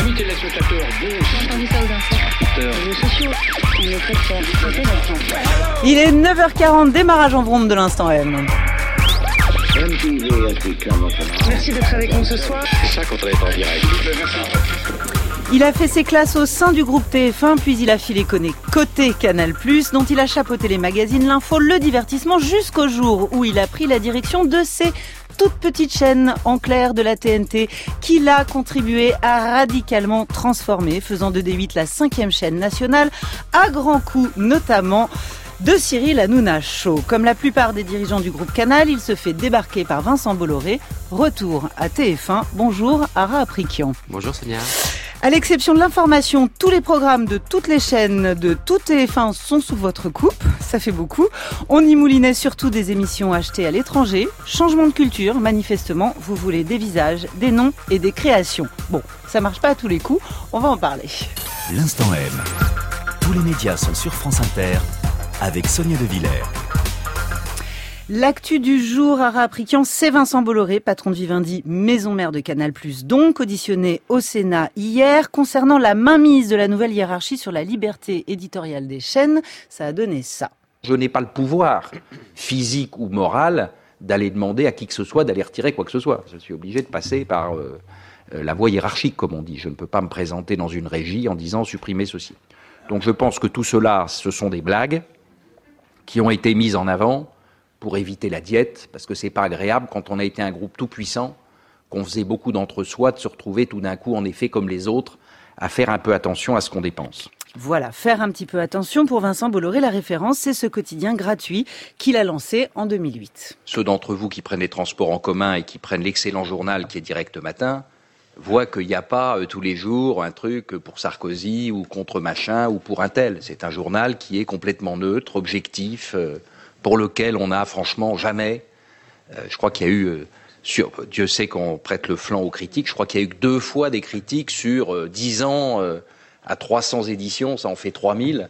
Amis téléspectateurs, J'ai entendu ça aux infos. Les réseaux sociaux, on est très forts. Il est 9h40, démarrage en vrombe de l'instant M. Merci d'être avec nous ce soir. c'est ça quand on est en direct. Il a fait ses classes au sein du groupe TF1, puis il a filé côté Canal+, dont il a chapeauté les magazines, l'info, le divertissement, jusqu'au jour où il a pris la direction de ces toute petite chaîne en clair de la TNT qu'il a contribué à radicalement transformer, faisant de D8 la 5e chaîne nationale, à grands coups notamment de Cyril Hanouna Show. Comme la plupart des dirigeants du groupe Canal, il se fait débarquer par Vincent Bolloré. Retour à TF1. Bonjour Ara Aprikian. Bonjour Sonia. À l'exception de l'information, tous les programmes de toutes les chaînes de tout TF1 sont sous votre coupe. Ça fait beaucoup. On y moulinait surtout des émissions achetées à l'étranger. Changement de culture, manifestement, vous voulez des visages, des noms et des créations. Bon, ça marche pas à tous les coups, on va en parler. L'instant M. Tous les médias sont sur France Inter avec Sonia De Villers. L'actu du jour, Ara Aprikian, c'est Vincent Bolloré, patron de Vivendi, maison mère de Canal+, donc auditionné au Sénat hier concernant la mainmise de la nouvelle hiérarchie sur la liberté éditoriale des chaînes. Ça a donné ça. Je n'ai pas le pouvoir physique ou moral d'aller demander à qui que ce soit d'aller retirer quoi que ce soit. Je suis obligé de passer par la voie hiérarchique, comme on dit. Je ne peux pas me présenter dans une régie en disant supprimer ceci. Donc je pense que tout cela, ce sont des blagues qui ont été mises en avant pour éviter la diète, parce que c'est pas agréable quand on a été un groupe tout puissant, qu'on faisait beaucoup d'entre-soi, de se retrouver tout d'un coup, en effet, comme les autres, à faire un peu attention à ce qu'on dépense. Voilà, faire un petit peu attention pour Vincent Bolloré. La référence, c'est ce quotidien gratuit qu'il a lancé en 2008. Ceux d'entre vous qui prennent les transports en commun et qui prennent l'excellent journal qui est Direct Matin, voient qu'il n'y a pas tous les jours un truc pour Sarkozy ou contre machin ou pour un tel. C'est un journal qui est complètement neutre, objectif, pour lequel on n'a franchement jamais, je crois qu'il y a eu, Dieu sait qu'on prête le flanc aux critiques, je crois qu'il y a eu que 2 fois des critiques sur 10 ans à 300 éditions, ça en fait 3000.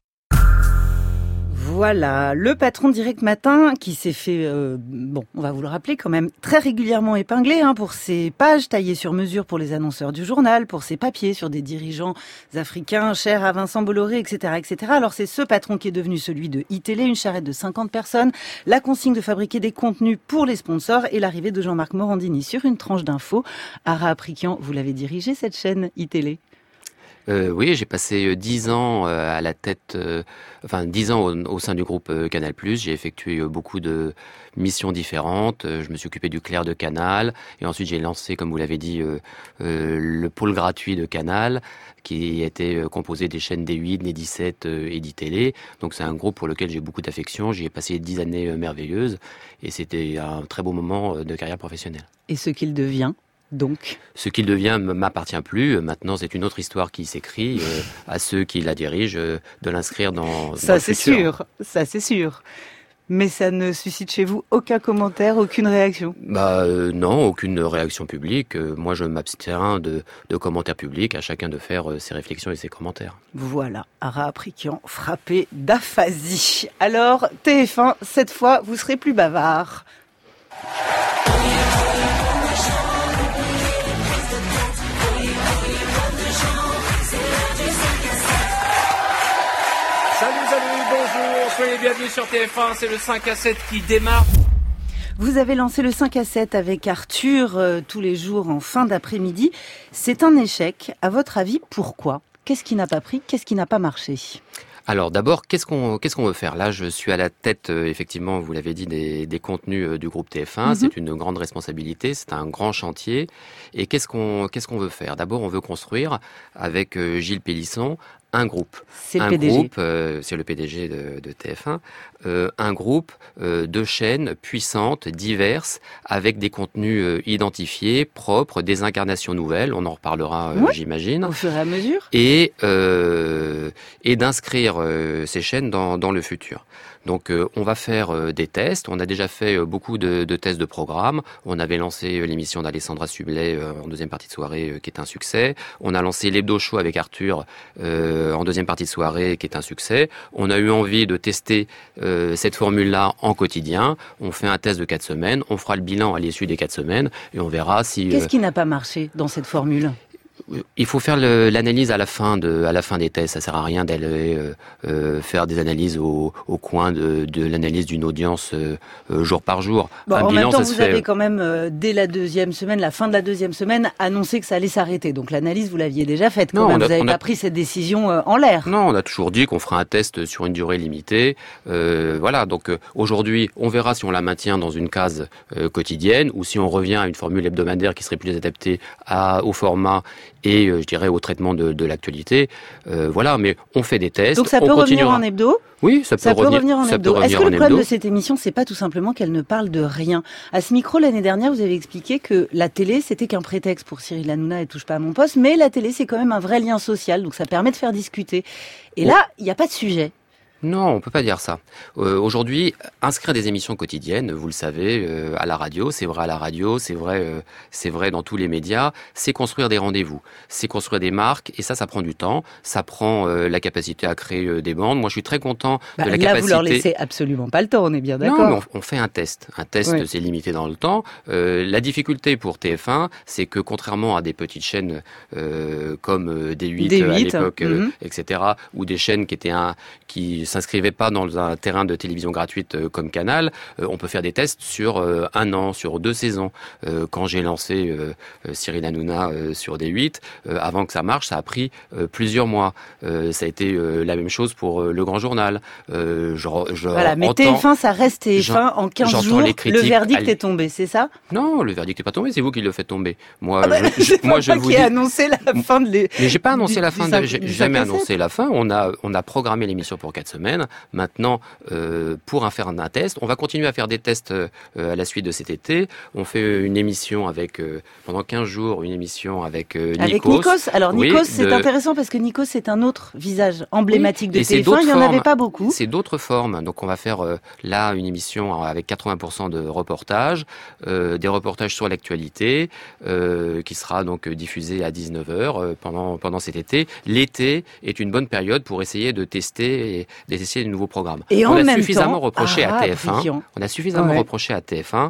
Voilà, le patron de Direct Matin qui s'est fait, on va vous le rappeler quand même, très régulièrement épinglé pour ses pages taillées sur mesure pour les annonceurs du journal, pour ses papiers sur des dirigeants africains chers à Vincent Bolloré, etc., etc. Alors c'est ce patron qui est devenu celui de iTélé, une charrette de 50 personnes, la consigne de fabriquer des contenus pour les sponsors et l'arrivée de Jean-Marc Morandini sur une tranche d'infos. Ara Aprikian, vous l'avez dirigé cette chaîne iTélé ? Oui, j'ai passé 10 ans à la tête, 10 ans au sein du groupe Canal+. J'ai effectué beaucoup de missions différentes. Je me suis occupé du Clair de Canal. Et ensuite, j'ai lancé, comme vous l'avez dit, le pôle gratuit de Canal, qui était composé des chaînes D8, D17 et d'iTélé. Donc c'est un groupe pour lequel j'ai beaucoup d'affection. J'y ai passé 10 années merveilleuses. Et c'était un très beau moment de carrière professionnelle. Et ce qu'il devient donc. Ce qu'il devient ne m'appartient plus. Maintenant, c'est une autre histoire qui s'écrit à ceux qui la dirigent de l'inscrire dans le futur. Ça, c'est sûr. Mais ça ne suscite chez vous aucun commentaire, aucune réaction ? Non, aucune réaction publique. Moi, je m'abstiens de commentaires publics. À chacun de faire ses réflexions et ses commentaires. Voilà, Ara Aprikian frappé d'aphasie. Alors, TF1, cette fois, vous serez plus bavard. Bonjour, soyez bienvenus sur TF1, c'est le 5 à 7 qui démarre. Vous avez lancé le 5 à 7 avec Arthur tous les jours en fin d'après-midi. C'est un échec. À votre avis, pourquoi ? Qu'est-ce qui n'a pas pris ? Qu'est-ce qui n'a pas marché ? Alors d'abord, qu'est-ce qu'on veut faire ? Là, je suis à la tête, effectivement, vous l'avez dit, des contenus du groupe TF1. C'est une grande responsabilité, c'est un grand chantier. Et qu'est-ce qu'on veut faire ? D'abord, on veut construire avec Gilles Pélisson un groupe. C'est le PDG. C'est le PDG de TF1. Un groupe de chaînes puissantes, diverses, avec des contenus identifiés, propres, des incarnations nouvelles. On en reparlera, j'imagine. Au fur et à mesure. Et d'inscrire ces chaînes dans le futur. Donc on va faire des tests. On a déjà fait beaucoup de tests de programme. On avait lancé l'émission d'Alessandra Sublet en deuxième partie de soirée, qui est un succès. On a lancé l'Hebdo Show avec Arthur en deuxième partie de soirée, qui est un succès. On a eu envie de tester cette formule-là en quotidien. On fait un test de 4 semaines. On fera le bilan à l'issue des 4 semaines et on verra si... Qu'est-ce qui n'a pas marché dans cette formule ? Il faut faire l'analyse à la fin des tests. Ça sert à rien d'aller faire des analyses au coin de l'analyse d'une audience jour par jour. Bon, en même temps, vous avez quand même, dès la deuxième semaine, la fin de la deuxième semaine, annoncé que ça allait s'arrêter. Donc l'analyse, vous l'aviez déjà faite quand même. Vous n'avez pas pris cette décision en l'air. Non, on a toujours dit qu'on ferait un test sur une durée limitée. Voilà, donc aujourd'hui, on verra si on la maintient dans une case quotidienne ou si on revient à une formule hebdomadaire qui serait plus adaptée au format et je dirais au traitement de l'actualité. Voilà, mais on fait des tests. Donc ça peut revenir en hebdo ? Oui, ça peut revenir en hebdo. Est-ce que le problème de cette émission, c'est pas tout simplement qu'elle ne parle de rien ? À ce micro, l'année dernière, vous avez expliqué que la télé, c'était qu'un prétexte pour Cyril Hanouna et Touche pas à mon poste, mais la télé, c'est quand même un vrai lien social, donc ça permet de faire discuter. Et là, il n'y a pas de sujet. Non, on peut pas dire ça. Aujourd'hui, inscrire des émissions quotidiennes, vous le savez, à la radio, c'est vrai à la radio, c'est vrai dans tous les médias, c'est construire des rendez-vous, c'est construire des marques, et ça prend du temps, ça prend la capacité à créer des bandes. Moi, je suis très content de la capacité. Là, vous leur laissez absolument pas le temps, on est bien d'accord. Non, mais on fait un test. Un test, oui. C'est limité dans le temps. La difficulté pour TF1, c'est que contrairement à des petites chaînes comme D8 à l'époque, etc., ou des chaînes qui s'inscrivait pas dans un terrain de télévision gratuite comme Canal, on peut faire des tests sur 1 an, sur 2 saisons. Quand j'ai lancé Cyril Hanouna sur D8, avant que ça marche, ça a pris plusieurs mois. Ça a été la même chose pour Le Grand Journal. Voilà, mais TF1, ça reste TF1 en 15 jours. Le verdict est tombé, c'est ça ? Non, le verdict n'est pas tombé, c'est vous qui le faites tomber. Moi, je vous dis... annoncé la fin de Mais j'ai pas annoncé la fin. J'ai jamais annoncé la fin. On a programmé l'émission pour 4 semaines. Maintenant, pour faire un test, on va continuer à faire des tests à la suite de cet été. On fait une émission pendant 15 jours, une émission avec Nikos. Avec Nikos. Alors Nikos, c'est intéressant parce que Nikos, c'est un autre visage emblématique de TF1. Il n'y en avait pas beaucoup. C'est d'autres formes. Donc on va faire là une émission avec 80% de reportages, des reportages sur l'actualité, qui sera donc diffusée à 19h pendant cet été. L'été est une bonne période pour essayer de tester de nouveaux programmes. Et on a suffisamment reproché à TF1. On a suffisamment reproché à TF1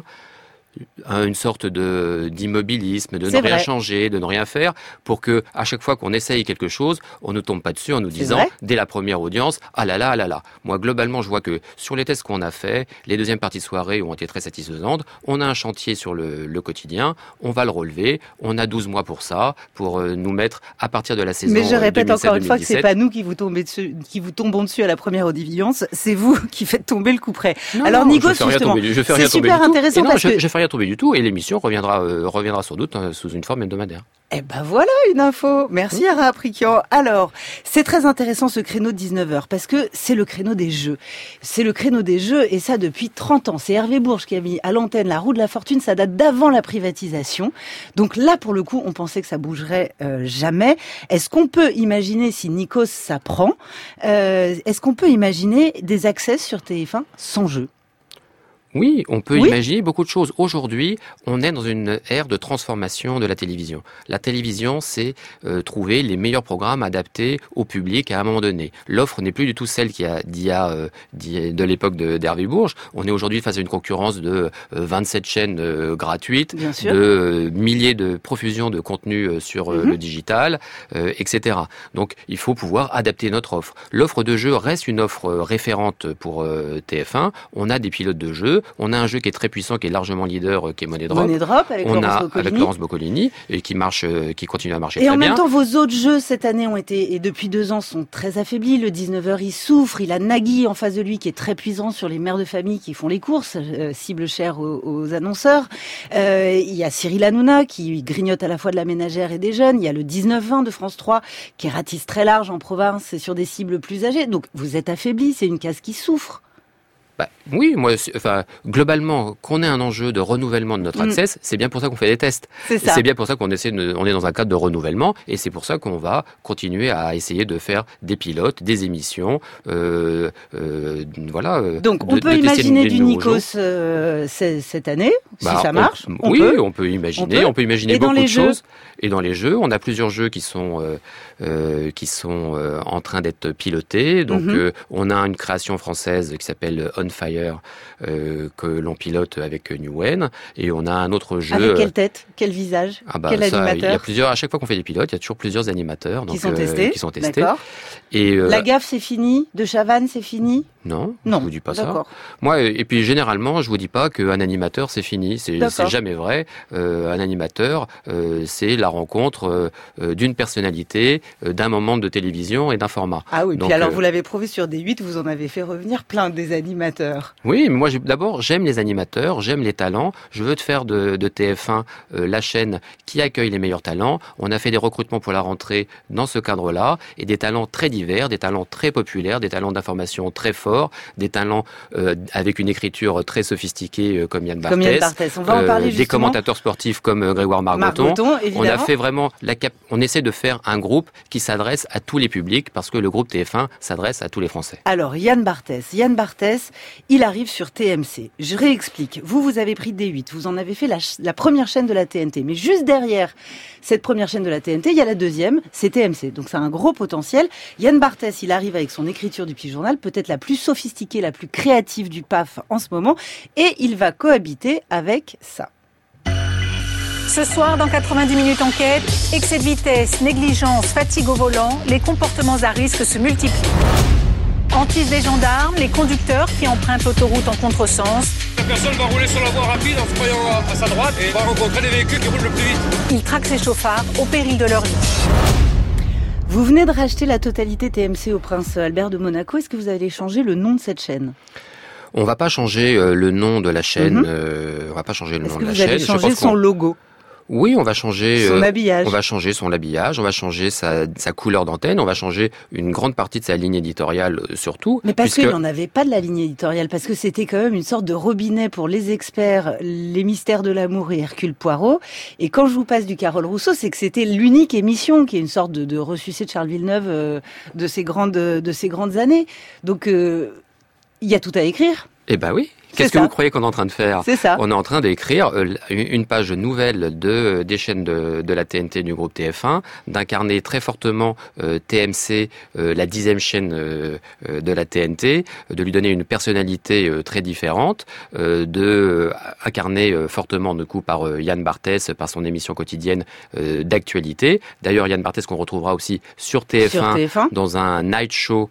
une sorte d'immobilisme, de ne rien changer, de ne rien faire, pour que à chaque fois qu'on essaye quelque chose, on ne tombe pas dessus en nous disant, dès la première audience, ah là là, ah là là. Moi, globalement, je vois que sur les tests qu'on a faits, les deuxièmes parties de soirée ont été très satisfaisantes. On a un chantier sur le quotidien, on va le relever, on a 12 mois pour ça, pour nous mettre à partir de la saison 2017-2017. Mais je répète encore une fois que c'est pas nous qui vous tombons dessus à la première audience, c'est vous qui faites tomber le coup près. Non, alors Nikos, justement, c'est super intéressant parce que je fais rien tomber du tout et l'émission reviendra sans doute sous une forme hebdomadaire. Eh ben voilà une info. Merci Ara Aprikian. Alors, c'est très intéressant ce créneau de 19h parce que c'est le créneau des jeux. C'est le créneau des jeux et ça depuis 30 ans. C'est Hervé Bourges qui a mis à l'antenne la roue de la fortune. Ça date d'avant la privatisation. Donc là, pour le coup, on pensait que ça bougerait jamais. Est-ce qu'on peut imaginer, si Nikos ça prend, est-ce qu'on peut imaginer des accès sur TF1 sans jeu ? Oui, on peut imaginer beaucoup de choses. Aujourd'hui, on est dans une ère de transformation de la télévision. La télévision, c'est trouver les meilleurs programmes adaptés au public à un moment donné. L'offre n'est plus du tout celle de l'époque d'Hervé Bourges. On est aujourd'hui face à une concurrence de 27 chaînes gratuites, de milliers de profusions de contenus sur le digital, etc. Donc, il faut pouvoir adapter notre offre. L'offre de jeu reste une offre référente pour TF1. On a des pilotes de jeux. On a un jeu qui est très puissant, qui est largement leader, qui est Money Drop. Avec Laurence Boccolini et qui continue à marcher très bien. Et en même temps, vos autres jeux cette année ont été, et depuis 2 ans, sont très affaiblis. Le 19h, il souffre. Il a Nagui en face de lui qui est très puissant sur les mères de famille qui font les courses, cible chère aux annonceurs. Il y a Cyril Hanouna qui grignote à la fois de la ménagère et des jeunes. Il y a le 19-20 de France 3 qui ratisse très large en province et sur des cibles plus âgées. Donc vous êtes affaiblis. C'est une case qui souffre. Oui, globalement, qu'on ait un enjeu de renouvellement de notre access, c'est bien pour ça qu'on fait des tests. C'est bien pour ça qu'on on est dans un cadre de renouvellement, et c'est pour ça qu'on va continuer à essayer de faire des pilotes, des émissions, voilà. Donc, on peut imaginer du Nikos cette année, si ça marche. On peut imaginer beaucoup de choses. Et dans les jeux, on a plusieurs jeux qui sont en train d'être pilotés. Donc, on a une création française qui s'appelle On On Fire que l'on pilote avec Newen, et on a un autre jeu. Avec quelle tête, quel visage, quel animateur? Il y a plusieurs. À chaque fois qu'on fait des pilotes, il y a toujours plusieurs animateurs qui sont testés. D'accord. Et La Gaffe, c'est fini. De Chavannes, c'est fini. Non, non, je vous dis pas d'accord. ça. Moi, et puis généralement, je vous dis pas qu'un animateur c'est fini. C'est jamais vrai. Un animateur, c'est la rencontre d'une personnalité, d'un moment de télévision et d'un format. Ah oui. Donc, puis alors, vous l'avez prouvé sur D8, vous en avez fait revenir plein des animateurs. Oui, mais moi, d'abord, j'aime les animateurs, j'aime les talents. Je veux faire de TF1 la chaîne qui accueille les meilleurs talents. On a fait des recrutements pour la rentrée dans ce cadre-là, et des talents très divers, des talents très populaires, des talents d'information très forts, des talents avec une écriture très sophistiquée comme Yann Barthès. On va en parler justement. Des commentateurs sportifs comme Grégoire Margoton. On a fait vraiment on essaie de faire un groupe qui s'adresse à tous les publics, parce que le groupe TF1 s'adresse à tous les Français. Alors Yann Barthès, il arrive sur TMC. Je réexplique. Vous avez pris D8, vous en avez fait la première chaîne de la TNT, mais juste derrière cette première chaîne de la TNT, il y a la deuxième, c'est TMC. Donc c'est un gros potentiel. Yann Barthès, il arrive avec son écriture du petit journal, peut-être la plus sophistiquée, la plus créative du PAF en ce moment, et il va cohabiter avec ça. Ce soir, dans 90 minutes enquête, excès de vitesse, négligence, fatigue au volant, les comportements à risque se multiplient. Hantise des gendarmes, les conducteurs qui empruntent l'autoroute en contresens. La personne va rouler sur la voie rapide en se croyant à sa droite et va rencontrer des véhicules qui roulent le plus vite. Ils traquent ces chauffards au péril de leur vie. Vous venez de racheter la totalité TMC au Prince Albert de Monaco. Est-ce que vous allez changer le nom de cette chaîne? On va pas changer le nom de la chaîne. On va pas changer le nom de la chaîne. Est-ce que vous allez changer son logo? Oui, on va changer son habillage. On va changer son habillage, on va changer sa couleur d'antenne, on va changer une grande partie de sa ligne éditoriale surtout. Mais parce qu'il n'y en avait pas de la ligne éditoriale, parce que c'était quand même une sorte de robinet pour les experts, les mystères de l'amour et Hercule Poirot. Et quand je vous passe du Carole Rousseau, c'est que c'était l'unique émission qui est une sorte de ressucé de Charles Villeneuve de ces grandes années. Donc il y a tout à écrire. Eh ben oui. Qu'est-ce que vous croyez qu'on est en train de faire? C'est ça. On est en train d'écrire une page nouvelle des chaînes de la TNT du groupe TF1, d'incarner très fortement TMC, la 10e chaîne de la TNT, de lui donner une personnalité très différente, de incarner fortement du coup par Yann Barthès, par son émission quotidienne d'actualité. D'ailleurs, Yann Barthès qu'on retrouvera aussi sur TF1 dans un night show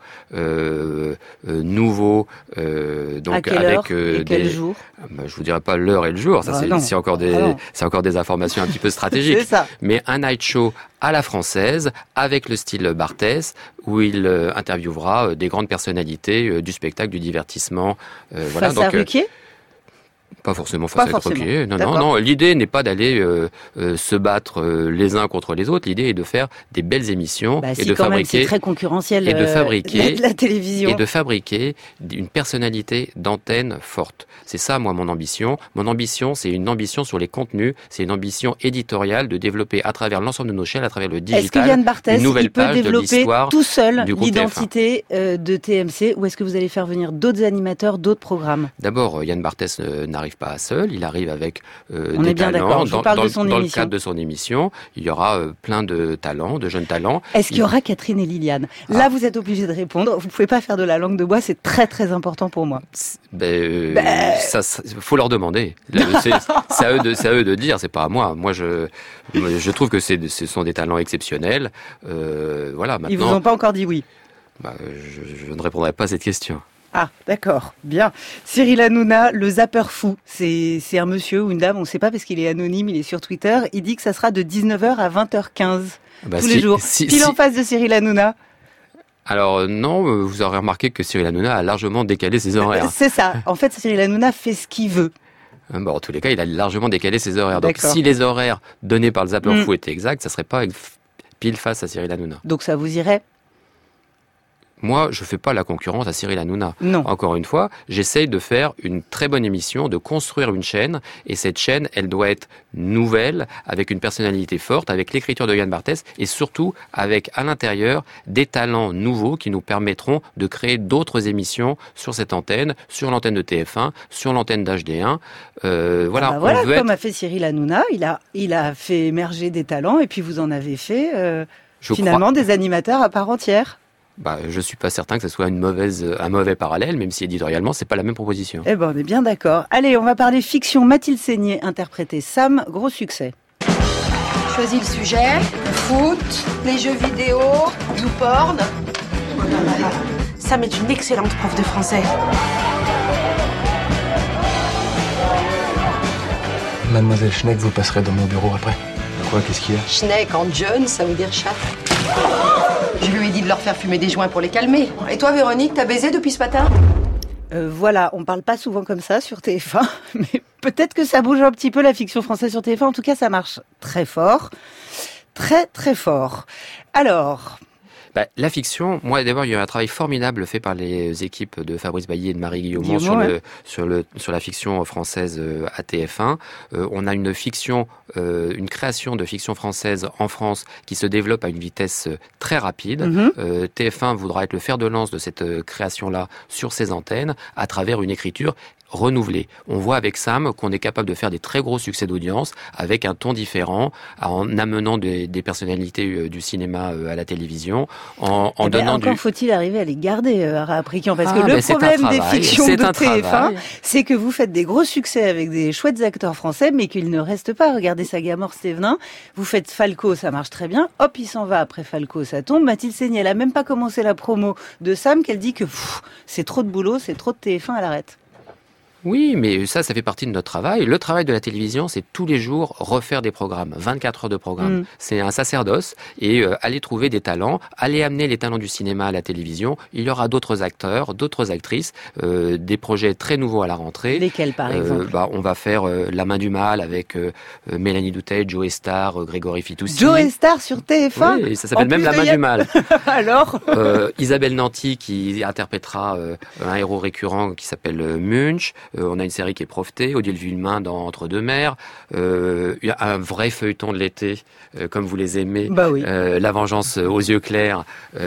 nouveau, donc avec quel jour? Je vous dirai pas l'heure et le jour, ça c'est encore des informations un petit peu stratégiques. C'est ça. Mais un night show à la française avec le style Barthès, où il interviewera des grandes personnalités du spectacle, du divertissement. Face à Ruquier? Pas forcément face à Ruquier. Non. L'idée n'est pas d'aller se battre les uns contre les autres. L'idée est de faire des belles émissions et de fabriquer. C'est très concurrentiel. Et de fabriquer la télévision. Et de fabriquer une personnalité d'antenne forte. C'est ça, moi, mon ambition. Mon ambition, c'est une ambition sur les contenus. C'est une ambition éditoriale de développer à travers l'ensemble de nos chaînes, à travers le digital, est-ce que Yann Barthès, une nouvelle peut page développer de l'histoire tout seul du groupe l'identité de TMC, ou est-ce que vous allez faire venir d'autres animateurs, d'autres programmes? D'abord, Yann Barthès n'arrive pas seul, il arrive avec des talents. Dans le cadre de son émission, il y aura plein de talents, de jeunes talents. Est-ce qu'il y aura Catherine et Liliane? Là, vous êtes obligé de répondre. Vous pouvez pas faire de la langue de bois, c'est très très important pour moi. Ça, faut leur demander. C'est à eux de dire, c'est pas à moi. Moi, je trouve que ce sont des talents exceptionnels. Voilà. Maintenant, ils vous ont pas encore dit oui? Je ne répondrai pas à cette question. Ah, d'accord, bien. Cyril Hanouna, le zapper fou, c'est un monsieur ou une dame, on ne sait pas parce qu'il est anonyme, il est sur Twitter. Il dit que ça sera de 19h à 20h15 tous les jours. Pile en face de Cyril Hanouna. Alors non, vous aurez remarqué que Cyril Hanouna a largement décalé ses horaires. C'est ça. En fait, Cyril Hanouna fait ce qu'il veut. En tous les cas, il a largement décalé ses horaires. Donc si les horaires donnés par le zapper fou étaient exacts, ça serait pas pile face à Cyril Hanouna. Donc ça vous irait? Moi, je fais pas la concurrence à Cyril Hanouna. Non. Encore une fois, j'essaye de faire une très bonne émission, de construire une chaîne, et cette chaîne, elle doit être nouvelle, avec une personnalité forte, avec l'écriture de Yann Barthès, et surtout avec à l'intérieur des talents nouveaux qui nous permettront de créer d'autres émissions sur cette antenne, sur l'antenne de TF1, sur l'antenne d'HD1. Voilà. Comme a fait Cyril Hanouna, il a fait émerger des talents, et puis vous en avez fait finalement des animateurs à part entière. Je suis pas certain que ce soit un mauvais parallèle, même si éditorialement, c'est pas la même proposition. Eh ben, on est bien d'accord. Allez, on va parler fiction. Mathilde Seigné interprétait Sam, gros succès. Choisis le sujet, le foot, les jeux vidéo, du porn. Sam est une excellente prof de français. Mademoiselle Schneck, vous passerez dans mon bureau après. Quoi, qu'est-ce qu'il y a? Schneck en jeune, ça veut dire chat. Je lui ai dit de leur faire fumer des joints pour les calmer. Et toi, Véronique, t'as baisé depuis ce matin? Voilà, on parle pas souvent comme ça sur TF1, mais peut-être que ça bouge un petit peu la fiction française sur TF1. En tout cas, ça marche très fort. Très, très fort. Alors... la fiction, moi d'abord il y a eu un travail formidable fait par les équipes de Fabrice Bailly et de Marie Guillaumont sur la fiction française à TF1. On a une création de fiction française en France qui se développe à une vitesse très rapide. TF1 voudra être le fer de lance de cette création-là sur ses antennes à travers une écriture renouvelé. On voit avec Sam qu'on est capable de faire des très gros succès d'audience avec un ton différent, en amenant des personnalités du cinéma à la télévision, en donnant encore faut-il arriver à les garder, Ara Aprikian, parce que le problème des fictions de TF1, c'est que vous faites des gros succès avec des chouettes acteurs français, mais qu'ils ne restent pas. Regardez Sagamore, Stévenin, vous faites Falco, ça marche très bien, hop, il s'en va après Falco, ça tombe. Mathilde Seigné, elle a même pas commencé la promo de Sam, qu'elle dit que c'est trop de boulot, c'est trop de TF1, elle arrête. Oui, mais ça fait partie de notre travail. Le travail de la télévision, c'est tous les jours refaire des programmes, 24 heures de programme. C'est un sacerdoce et aller trouver des talents, aller amener les talents du cinéma à la télévision. Il y aura d'autres acteurs, d'autres actrices, des projets très nouveaux à la rentrée. Lesquels, par exemple? On va faire La main du mal avec Mélanie Doutet, Joe Star, Grégory Fitoussi. Joe Star sur TF1? Oui, ça s'appelle même La main du mal. Alors Isabelle Nanty qui interprétera un héros récurrent qui s'appelle Munch. On a une série qui est Proveté, Odile Villemain dans Entre deux mers. Il y a un vrai feuilleton de l'été, comme vous les aimez. La vengeance aux yeux clairs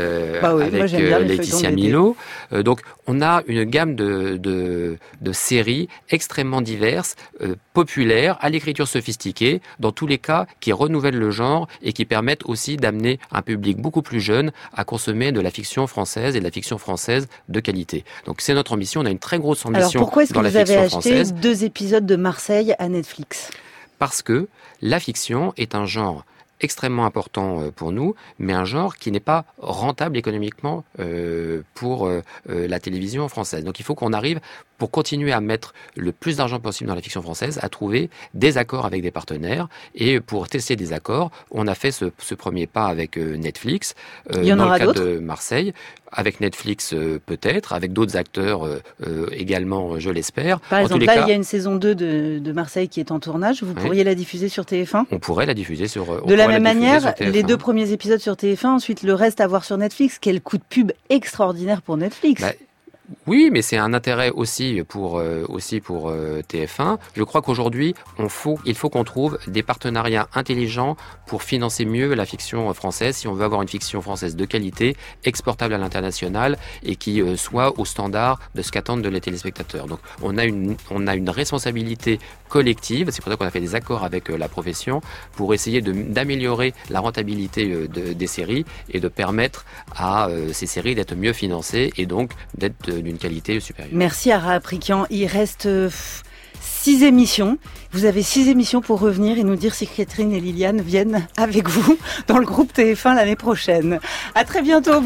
avec Laetitia Milot. Donc on a une gamme de séries extrêmement diverses, populaires, à l'écriture sophistiquée, dans tous les cas qui renouvellent le genre et qui permettent aussi d'amener un public beaucoup plus jeune à consommer de la fiction française et de la fiction française de qualité. Donc c'est notre ambition, on a une très grosse ambition dans la fiction française. Vous avez acheté 2 épisodes de Marseille à Netflix? Parce que la fiction est un genre extrêmement important pour nous, mais un genre qui n'est pas rentable économiquement pour la télévision française. Donc il faut qu'on arrive, pour continuer à mettre le plus d'argent possible dans la fiction française, à trouver des accords avec des partenaires. Et pour tester des accords, on a fait ce premier pas avec Netflix, Il y en aura dans le cadre d'autres de Marseille. Avec Netflix peut-être, avec d'autres acteurs également, je l'espère. Par exemple, là, il y a une saison 2 de Marseille qui est en tournage. Vous pourriez la diffuser sur TF1 ? On pourrait la diffuser sur De la même manière, les 2 premiers épisodes sur TF1, ensuite le reste à voir sur Netflix. Quel coup de pub extraordinaire pour Netflix. Oui, mais c'est un intérêt aussi pour TF1. Je crois qu'aujourd'hui, il faut qu'on trouve des partenariats intelligents pour financer mieux la fiction française, si on veut avoir une fiction française de qualité, exportable à l'international et qui soit au standard de ce qu'attendent de les téléspectateurs. Donc, on a une responsabilité collective. C'est pour ça qu'on a fait des accords avec la profession pour essayer d'améliorer la rentabilité des séries et de permettre à ces séries d'être mieux financées et donc d'être d'une qualité supérieure. Merci Ara Aprikian. Il reste 6 émissions. Vous avez 6 émissions pour revenir et nous dire si Catherine et Liliane viennent avec vous dans le groupe TF1 l'année prochaine. À très bientôt.